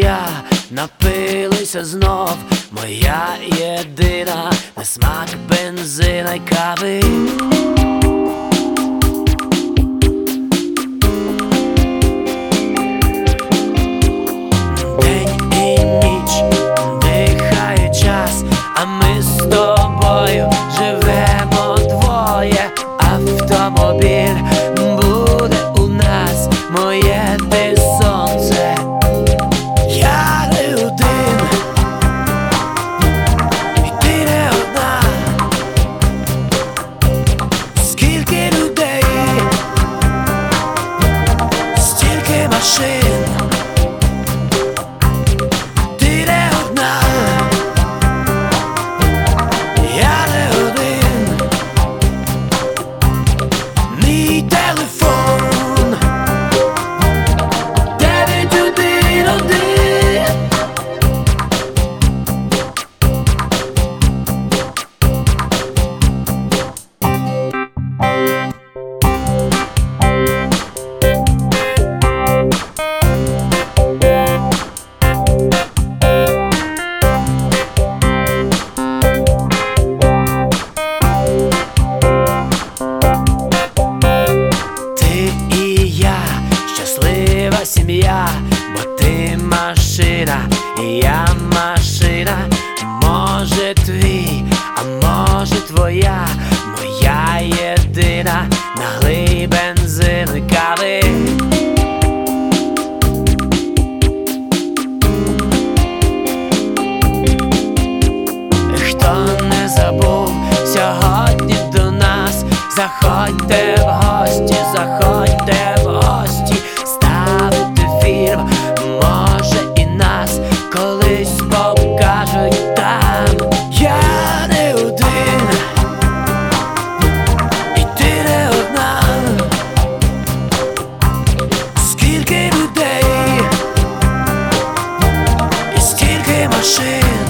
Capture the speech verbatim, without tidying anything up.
я напилися знов, моя єдина, на смак бензина й кави. День і ніч дихає час, а ми з тобою живемо двоє. Автомобіль буде у нас, моє ти сонце. Я не один, і ти не одна. Скільки людей, стільки машин. Ти не одна, я не один. Мій телефон дев'ять один один. Ти і я, щаслива сім'я, бо ти машина, і я машина. Може твій, а може твоя, моя єдина, налий бензин і кави. Хто не забув сьогодні до нас, заходьте в гості, заходьте в гості, ставити фільм, може і нас колись покажуть там. Я не один, і ти не одна. Скільки людей, і скільки машин.